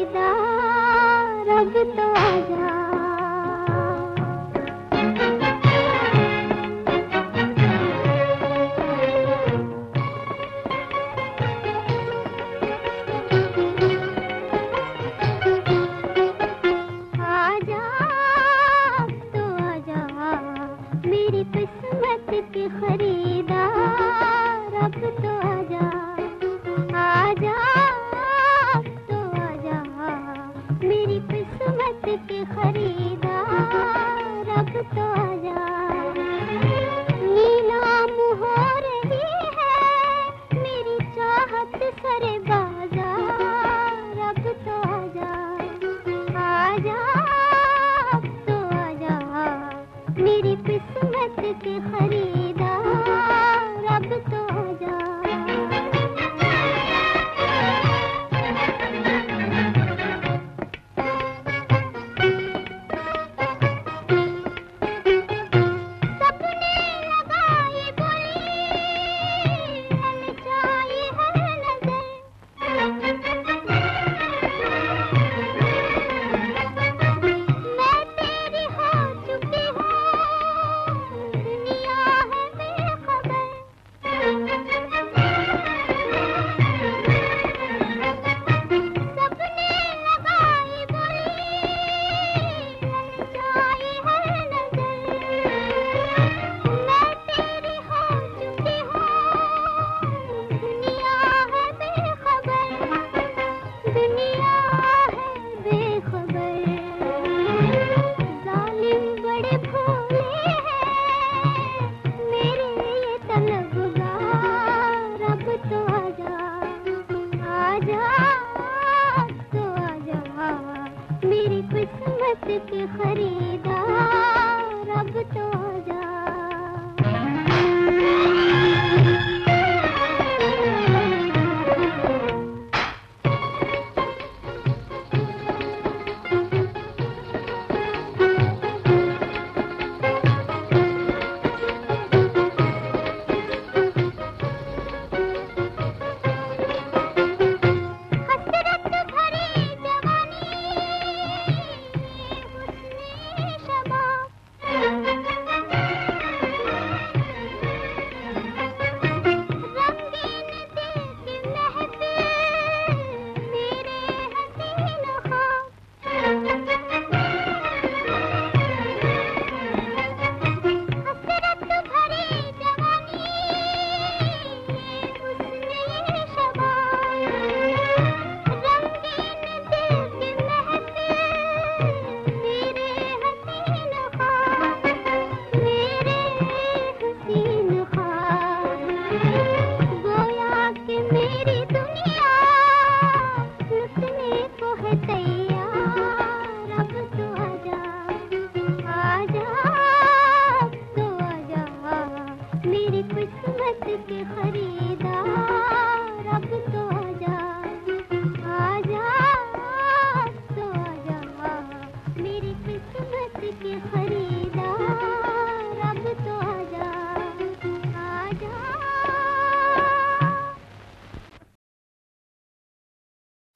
खरीदार, अब तो आजा। आजा, अब तो आजा, मेरी किस्मत के खरीदार, अब तो आजा। आजा, अब तो आजा, मेरी किस्मत के खरीदार, अब तो आजा। नीलाम हो रही है मेरी चाहत सरे बाजार, अब तो आजा। आजा, अब तो आजा, मेरी किस्मत के खरीदार, अब तो आजा। सपने लगाए बोली, ललचाई हर नजर। मैं तेरी हो चुकी हूँ, दुनिया है बेखबर। सपने लगाए बोली, ललचाई हर नजर। मैं तेरी हो चुकी हूँ, दुनिया है बेखबर, दुनिया है बेखबर। जालिम बड़े भोले हैं मेरे ये तलबगार, अब तो आजा। आजा, अब तो आजा, मेरी किस्मत के खरीदार, अब तो